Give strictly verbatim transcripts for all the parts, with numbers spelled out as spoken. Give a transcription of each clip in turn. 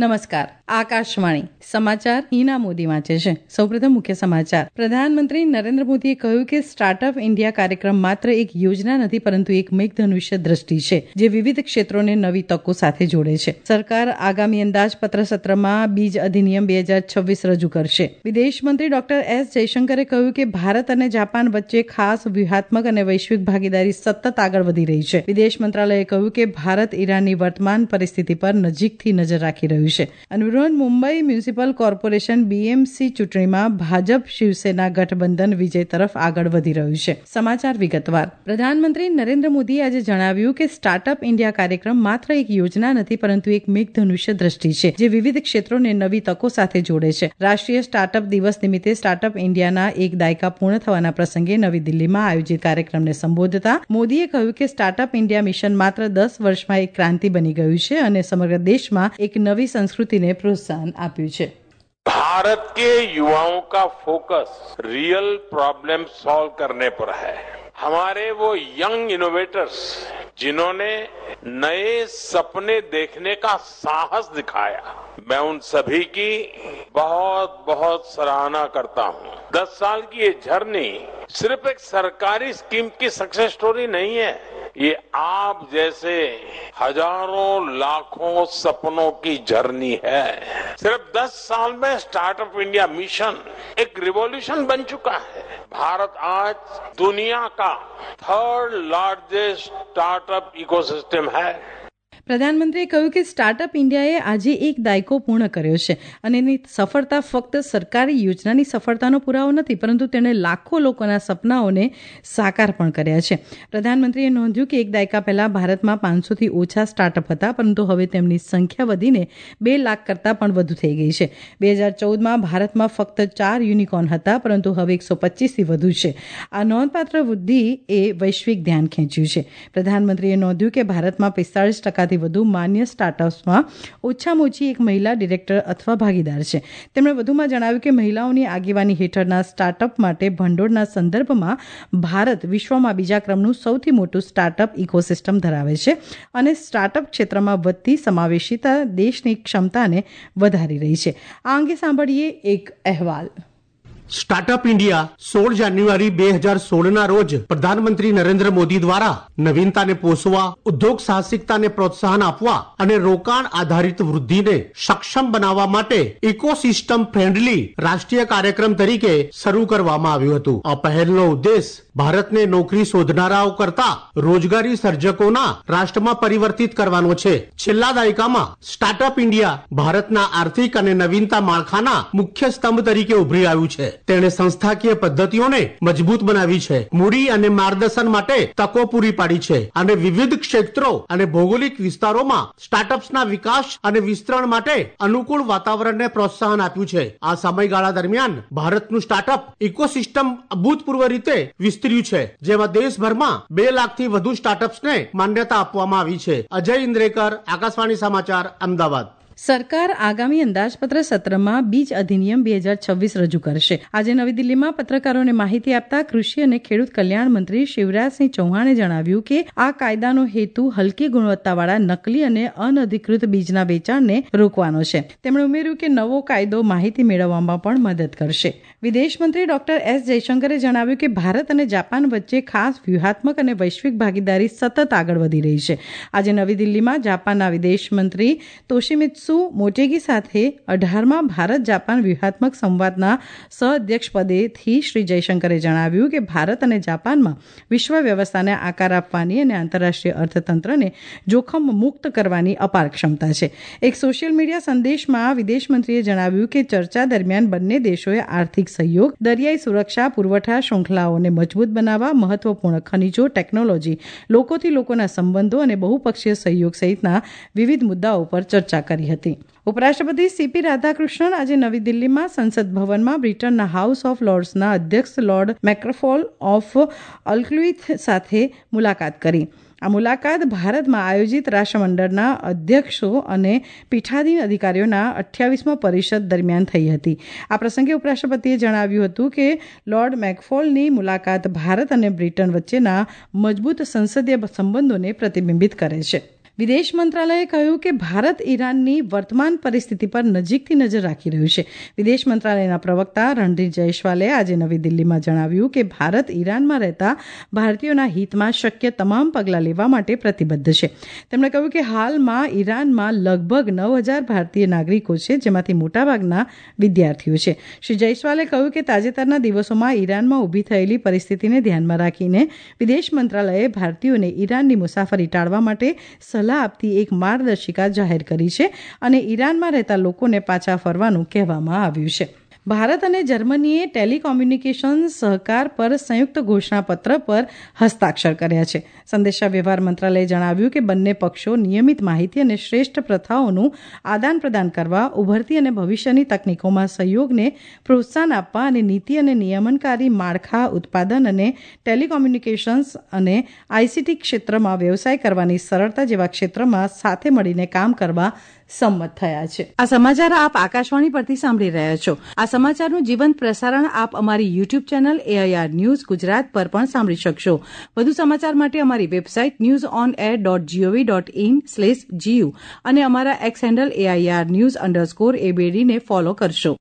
નમસ્કાર. આકાશવાણી સમાચાર હિના મોદી વાંચે છે. સૌપ્રથમ મુખ્ય સમાચાર. પ્રધાનમંત્રી નરેન્દ્ર મોદીએ કહ્યું કે સ્ટાર્ટઅપ ઇન્ડિયા કાર્યક્રમ માત્ર એક યોજના નથી, પરંતુ એક મેઘધનુષ્ય દ્રષ્ટિ છે, જે વિવિધ ક્ષેત્રોને નવી તકો સાથે જોડે છે. સરકાર આગામી અંદાજપત્ર સત્રમાં બીજ અધિનિયમ બે હજાર છવ્વીસ રજૂ કરશે. વિદેશ મંત્રી ડોક્ટર એસ જયશંકરે કહ્યું કે ભારત અને જાપાન વચ્ચે ખાસ વ્યૂહાત્મક અને વૈશ્વિક ભાગીદારી સતત આગળ વધી રહી છે. વિદેશ મંત્રાલયે કહ્યું કે ભારત ઈરાનની વર્તમાન પરિસ્થિતિ પર નજીકથી નજર રાખી રહ્યું છે. અને મુંબઈ મ્યુનિસિપલ કોર્પોરેશન બીએમસી ચૂંટણીમાં ભાજપ શિવસેના ગઠબંધન વિજય તરફ આગળ વધી રહ્યું છે. સમાચાર વિગતવાર. પ્રધાનમંત્રી નરેન્દ્ર મોદીએ આજે જણાવ્યું કે સ્ટાર્ટઅપ ઇન્ડિયા કાર્યક્રમ માત્ર એક યોજના નથી, પરંતુ એક મેઘધનુષ્ય દ્રષ્ટિ છે, જે વિવિધ ક્ષેત્રોને નવી તકો સાથે જોડે છે. રાષ્ટ્રીય સ્ટાર્ટઅપ દિવસ નિમિત્તે સ્ટાર્ટઅપ ઇન્ડિયાના એક દાયકા પૂર્ણ થવાના પ્રસંગે નવી દિલ્હીમાં આયોજિત કાર્યક્રમને સંબોધતા મોદીએ કહ્યું કે સ્ટાર્ટઅપ ઇન્ડિયા મિશન માત્ર દસ વર્ષમાં એક ક્રાંતિ બની ગયું છે અને સમગ્ર દેશમાં એક નવી संस्कृति ने प्रोत्साहन आप्યું છે. भारत के युवाओं का फोकस रियल प्रॉब्लम सॉल्व करने पर है. हमारे वो यंग इनोवेटर्स जिन्होंने नए सपने देखने का साहस दिखाया, मैं उन सभी की बहुत बहुत सराहना करता हूं. दस साल की ये जर्नी सिर्फ एक सरकारी स्कीम की सक्सेस स्टोरी नहीं है. ये आप जैसे हजारों लाखों सपनों की जर्नी है. सिर्फ दस साल में स्टार्टअप इंडिया मिशन एक रिवॉल्यूशन बन चुका है. भारत आज दुनिया का थर्ड लार्जेस्ट स्टार्टअप इकोसिस्टम है. પ્રધાનમંત્રીએ કહ્યું કે સ્ટાર્ટઅપ ઇન્ડિયાએ આજે એક દાયકો પૂર્ણ કર્યો છે અને એની સફળતા ફક્ત સરકારી યોજનાની સફળતાનો પુરાવો નથી, પરંતુ તેણે લાખો લોકોના સપનાઓને સાકાર પણ કર્યા છે. પ્રધાનમંત્રીએ નોંધ્યું કે એક દાયકા પહેલા ભારતમાં પાંચસોથી ઓછા સ્ટાર્ટઅપ હતા, પરંતુ હવે તેમની સંખ્યા વધીને બે લાખ કરતાં પણ વધુ થઈ ગઈ છે. બે હજાર ચૌદમાં ભારતમાં ફક્ત ચાર યુનિકોર્ન હતા, પરંતુ હવે એકસો પચીસથી વધુ છે. આ નોંધપાત્ર વૃદ્ધિ એ વૈશ્વિક ધ્યાન ખેંચ્યું છે. પ્રધાનમંત્રીએ નોંધ્યું કે ભારતમાં પિસ્તાળીસ ટકાથી વધુ માન્ય સ્ટાર્ટઅપ્સમાં ઓછામાં ઓછી એક મહિલા ડિરેક્ટર અથવા ભાગીદાર છે. તેમણે વધુમાં જણાવ્યું કે મહિલાઓની આગેવાની હેઠળના સ્ટાર્ટઅપ માટે ભંડોળના સંદર્ભમાં ભારત વિશ્વમાં બીજા ક્રમનું સૌથી મોટું સ્ટાર્ટઅપ ઇકોસિસ્ટમ ધરાવે છે અને સ્ટાર્ટઅપ ક્ષેત્રમાં વધતી સમાવેશિતા દેશની ક્ષમતાને વધારી રહી છે. આ અંગે સાંભળીએ એક અહેવાલ. સ્ટાર્ટઅપ ઇન્ડિયા સોળ જાન્યુઆરી બે હજાર સોળના રોજ પ્રધાનમંત્રી નરેન્દ્ર મોદી દ્વારા નવીનતાને પોષવા, ઉદ્યોગ સાહસિકતાને પ્રોત્સાહન આપવા અને રોકાણ આધારિત વૃદ્ધિને સક્ષમ બનાવવા માટે ઇકોસિસ્ટમ ફ્રેન્ડલી રાષ્ટ્રીય કાર્યક્રમ તરીકે શરૂ કરવામાં આવ્યું હતું. આ પહેલનો ઉદ્દેશ ભારતને નોકરી શોધનારાઓ કરતા રોજગારી સર્જકોના રાષ્ટ્રમાં પરિવર્તિત કરવાનો છે. છેલ્લા દાયકામાં સ્ટાર્ટઅપ ઇન્ડિયા ભારતના આર્થિક અને નવીનતા માળખાના મુખ્ય સ્તંભ તરીકે ઉભરી આવ્યું છે. તેણે સંસ્થાકીય પદ્ધતિઓને મજબૂત બનાવી છે, મૂડી અને માર્ગદર્શન માટે તકો પૂરી પાડી છે અને વિવિધ ક્ષેત્રો અને ભૌગોલિક વિસ્તારોમાં સ્ટાર્ટઅપ્સના વિકાસ અને વિસ્તરણ માટે અનુકૂળ વાતાવરણને પ્રોત્સાહન આપ્યું છે. આ સમયગાળા દરમિયાન ભારતનું સ્ટાર્ટઅપ ઇકોસિસ્ટમ અભૂતપૂર્વ રીતે વિસ્તર્યું છે, જેમાં દેશભરમાં બે લાખથી વધુ સ્ટાર્ટઅપ્સને માન્યતા આપવામાં આવી છે. અજય ઇન્દ્રેકર, આકાશવાણી સમાચાર, અમદાવાદ. સરકાર આગામી અંદાજપત્ર સત્રમાં બીજ અધિનિયમ બે હજાર છવ્વીસ રજૂ કરશે. આજે નવી દિલ્હીમાં પત્રકારોને માહિતી આપતા કૃષિ અને ખેડૂત કલ્યાણ મંત્રી શિવરાજસિંહ ચૌહાણે જણાવ્યું કે આ કાયદાનો હેતુ હલકી ગુણવત્તાવાળા નકલી અને અનધિકૃત બીજના વેચાણને રોકવાનો છે. તેમણે ઉમેર્યું કે નવો કાયદો માહિતી મેળવવામાં પણ મદદ કરશે. વિદેશ મંત્રી ડોક્ટર એસ જયશંકરે જણાવ્યું કે ભારત અને જાપાન વચ્ચે ખાસ વ્યૂહાત્મક અને વૈશ્વિક ભાગીદારી સતત આગળ વધી રહી છે. આજે નવી દિલ્હીમાં જાપાનના વિદેશ મંત્રી તોશિમિત્સુ મોટેગી સાથે અઢારમાં ભારત જાપાન વ્યૂહાત્મક સંવાદના સહઅધ્યક્ષ પદેથી શ્રી જયશંકરે જણાવ્યું કે ભારત અને જાપાનમાં વિશ્વ વ્યવસ્થાને આકાર આપવાની અને આંતરરાષ્ટ્રીય અર્થતંત્રને જોખમ મુક્ત કરવાની અપાર ક્ષમતા છે. એક સોશિયલ મીડિયા સંદેશમાં વિદેશ મંત્રીએ જણાવ્યું કે ચર્ચા દરમિયાન બંને દેશોએ આર્થિક સહયોગ, દરિયાઈ સુરક્ષા, પુરવઠા શૃંખલાઓને મજબૂત બનાવવા, મહત્વપૂર્ણ ખનીજો, ટેકનોલોજી, લોકોથી લોકોના સંબંધો અને બહુપક્ષીય સહયોગ સહિતના વિવિધ મુદ્દાઓ પર ચર્ચા કરી હતી. ઉપરાષ્ટ્રપતિ સીપી રાધાકૃષ્ણન આજે નવી દિલ્હીમાં સંસદ ભવનમાં બ્રિટનના હાઉસ ઓફ લોર્ડ્સના અધ્યક્ષ લોર્ડ મેક્રોફોલ ઓફ અલ્ક્વિથ સાથે મુલાકાત કરી. આ મુલાકાત ભારતમાં આયોજિત રાષ્ટ્રમંડળના અધ્યક્ષો અને પીઠાધીન અધિકારીઓના અઠ્યાવીસમા પરિષદ દરમિયાન થઈ હતી. આ પ્રસંગે ઉપરાષ્ટ્રપતિએ જણાવ્યું હતું કે લોર્ડ મેકફોલની મુલાકાત ભારત અને બ્રિટન વચ્ચેના મજબૂત સંસદીય સંબંધોને પ્રતિબિંબિત કરે છે. વિદેશ મંત્રાલયે કહ્યું કે ભારત ઈરાનની વર્તમાન પરિસ્થિતિ પર નજીકથી નજર રાખી રહ્યું છે. વિદેશ મંત્રાલયના પ્રવક્તા રણધીર જયસ્વાલે આજે નવી દિલ્હીમાં જણાવ્યું કે ભારત ઈરાનમાં રહેતા ભારતીયોના હિતમાં શક્ય તમામ પગલાં લેવા માટે પ્રતિબદ્ધ છે. તેમણે કહ્યું કે હાલમાં ઈરાનમાં લગભગ નવ હજાર ભારતીય નાગરિકો છે, જેમાંથી મોટાભાગના વિદ્યાર્થીઓ છે. શ્રી જયસ્વાલે કહ્યું કે તાજેતરના દિવસોમાં ઈરાનમાં ઊભી થયેલી પરિસ્થિતિને ધ્યાનમાં રાખીને વિદેશ મંત્રાલયે ભારતીયોને ઈરાનની મુસાફરી ટાળવા માટે સલાહ આપતી એક માર્ગદર્શિકા જાહેર કરી છે અને ઈરાનમાં રહેતા લોકોને પાછા ફરવાનું કહેવામાં આવ્યું છે. ભારત અને જર્મનીએ ટેલિકોમ્યુનિકેશન સહકાર પર સંયુક્ત ઘોષણાપત્ર પર હસ્તાક્ષર કર્યા છે. સંદેશા વ્યવહાર મંત્રાલયે જણાવ્યું કે બંને પક્ષો નિયમિત માહિતી અને શ્રેષ્ઠ પ્રથાઓનું આદાન પ્રદાન કરવા, ઉભરતી અને ભવિષ્યની તકનીકોમાં સહયોગને પ્રોત્સાહન આપવા અને નીતિ અને નિયમનકારી માળખા, ઉત્પાદન અને ટેલિકોમ્યુનિકેશન્સ અને આઈસીટી ક્ષેત્રમાં વ્યવસાય કરવાની સરળતા જેવા ક્ષેત્રમાં સાથે મળીને કામ કરવા સંમત થયા છે. આ સમાચાર આપ આકાશવાણી પરથી સાંભળી રહ્યા છો. આ સમાચારનું જીવંત પ્રસારણ આપ અમારી YouTube channel AIR news Gujarat પર પણ સાંભળી શકશો. વધુ સમાચાર માટે અમારી website news on air dot G O V dot in slash G U અને અમારા X handle AIR news underscore એબીડીને ફોલો કરશો.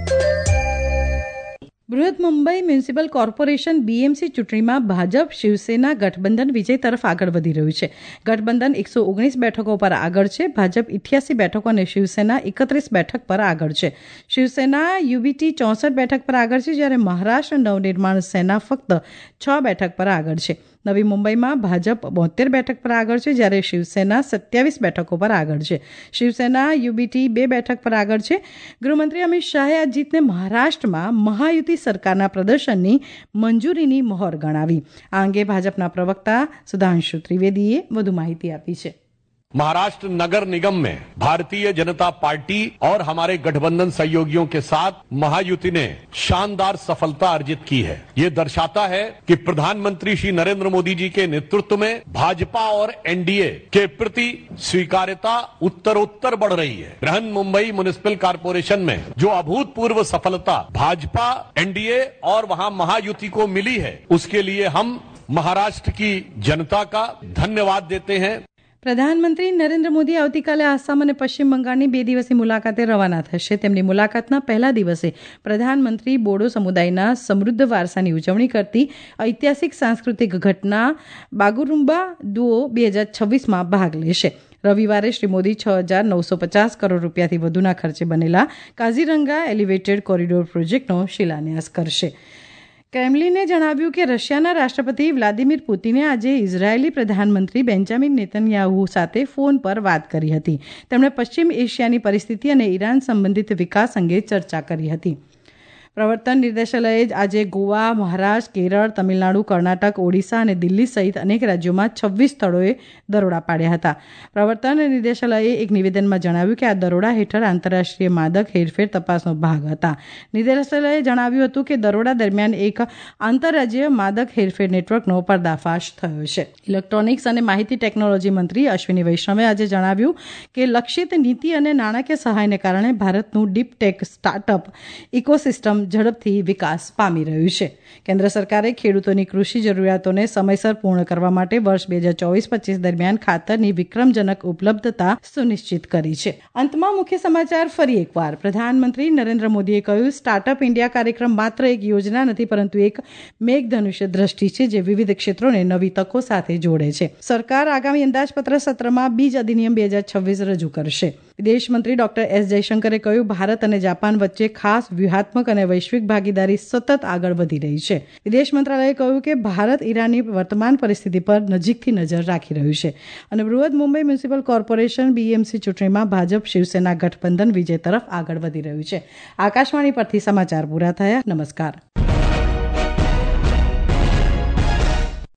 બૃહદ મુંબઈ મ્યુનિસિપલ કોર્પોરેશન બીએમસી ચૂંટણીમાં ભાજપ શિવસેના ગઠબંધન વિજય તરફ આગળ વધી રહ્યું છે. ગઠબંધન એકસો ઓગણીસ બેઠકો પર આગળ છે. ભાજપ અઠ્યાસી બેઠકો અને શિવસેના એકત્રીસ બેઠક પર આગળ છે. શિવસેના યુબીટી ચોસઠ બેઠક પર આગળ છે, જ્યારે મહારાષ્ટ્ર નવનિર્માણ સેના ફક્ત છ બેઠક પર આગળ છે. નવી મુંબઈમાં ભાજપ બોતેર બેઠક પર આગળ છે, જ્યારે શિવસેના સત્યાવીસ બેઠકો પર આગળ છે. શિવસેના યુબીટી બે બેઠક પર આગળ છે. ગૃહમંત્રી અમિત શાહે આ જીતને મહારાષ્ટ્રમાં મહાયુતિ સરકારના પ્રદર્શનની મંજૂરીની મહોર ગણાવી. આ અંગે ભાજપના પ્રવક્તા સુધાંશુ ત્રિવેદીએ વધુ માહિતી આપી છે. महाराष्ट्र नगर निगम में भारतीय जनता पार्टी और हमारे गठबंधन सहयोगियों के साथ महायुति ने शानदार सफलता अर्जित की है. ये दर्शाता है कि प्रधानमंत्री श्री नरेंद्र मोदी जी के नेतृत्व में भाजपा और एनडीए के प्रति स्वीकार्यता उत्तरोत्तर बढ़ रही है. बृहन मुंबई म्युनिसिपल कॉर्पोरेशन में जो अभूतपूर्व सफलता भाजपा, एनडीए और वहां महायुति को मिली है, उसके लिए हम महाराष्ट्र की जनता का धन्यवाद देते हैं. પ્રધાનમંત્રી નરેન્દ્ર મોદી આવતીકાલે આસામ અને પશ્ચિમ બંગાળની બે દિવસની મુલાકાતે રવાના થશે. તેમની મુલાકાતના પહેલા દિવસે પ્રધાનમંત્રી બોડો સમુદાયના સમૃદ્ધ વારસાની ઉજવણી કરતી ઐતિહાસિક સાંસ્કૃતિક ઘટના બાગુરુમ્બા દુઓ બે હજાર છવ્વીસમાં ભાગ લેશે. રવિવારે શ્રી મોદી છ હજાર નવસો પચાસ કરોડ રૂપિયાથી વધુના ખર્ચે બનેલા કાઝીરંગા એલિવેટેડ કોરિડોર પ્રોજેક્ટનો શિલાન્યાસ કરશે. ક્રેમલિને જણાવ્યું કે રશિયાના રાષ્ટ્રપતિ વ્લાદિમીર પુતિને આજે ઇઝરાયેલી પ્રધાનમંત્રી બેન્જામિન નેતન્યાહુ સાથે ફોન પર વાત કરી હતી. તેમણે પશ્ચિમ એશિયાની પરિસ્થિતિ અને ઈરાન સંબંધિત વિકાસ અંગે ચર્ચા કરી હતી. પ્રવર્તન નિર્દેશાલયે આજે ગોવા, મહારાષ્ટ્ર, કેરળ, તમિલનાડુ, કર્ણાટક, ઓડિશા અને દિલ્હી સહિત અનેક રાજ્યોમાં છવ્વીસ સ્થળોએ દરોડા પાડ્યા હતા. પ્રવર્તન નિર્દેશાલયે એક નિવેદનમાં જણાવ્યું કે આ દરોડા હેઠળ આંતરરાષ્ટ્રીય માદક હેરફેર તપાસનો ભાગ હતા. નિર્દેશાલયે જણાવ્યું હતું કે દરોડા દરમિયાન એક આંતરરાજ્ય માદક હેરફેર નેટવર્કનો પર્દાફાશ થયો છે. ઇલેક્ટ્રોનિક્સ અને માહિતી ટેકનોલોજી મંત્રી અશ્વિની વૈષ્ણવે આજે જણાવ્યું કે લક્ષિત નીતિ અને નાણાકીય સહાયને કારણે ભારતનું ડીપ ટેક સ્ટાર્ટઅપ ઇકોસિસ્ટમ ઝડપથી વિકાસ પામી રહ્યું છે. કેન્દ્ર સરકારે ખેડૂતોની કૃષિ જરૂરિયાતોને સમયસર પૂર્ણ કરવા માટે વર્ષ બે હજાર ચોવીસ પચીસ દરમિયાન ખાતરની વિક્રમજનક ઉપલબ્ધતા સુનિશ્ચિત કરી છે. અંતમાં મુખ્ય સમાચાર ફરી એકવાર. પ્રધાનમંત્રી નરેન્દ્ર મોદીએ કહ્યું, સ્ટાર્ટઅપ ઇન્ડિયા કાર્યક્રમ માત્ર એક યોજના નથી, પરંતુ એક મેઘધનુષ્ય દ્રષ્ટિ છે જે વિવિધ ક્ષેત્રોને નવી તકો સાથે જોડે છે. સરકાર આગામી અંદાજપત્ર સત્રમાં બીજ અધિનિયમ બે હજાર છવ્વીસ રજૂ કરશે. વિદેશ મંત્રી ડોક્ટર એસ જયશંકરે કહ્યું, ભારત અને જાપાન વચ્ચે ખાસ વ્યૂહાત્મક અને વૈશ્વિક ભાગીદારી સતત આગળ વધી રહી છે. વિદેશ મંત્રાલયે કહ્યું કે ભારત ઈરાનની વર્તમાન પરિસ્થિતિ પર નજીકથી નજર રાખી રહ્યું છે. અને બૃહદ મુંબઈ મ્યુનિસિપલ કોર્પોરેશન બીએમસી ચૂંટણીમાં ભાજપ શિવસેના ગઠબંધન વિજય તરફ આગળ વધી રહ્યું છે. આકાશવાણી પરથી સમાચાર પૂરા થયા. નમસ્કાર.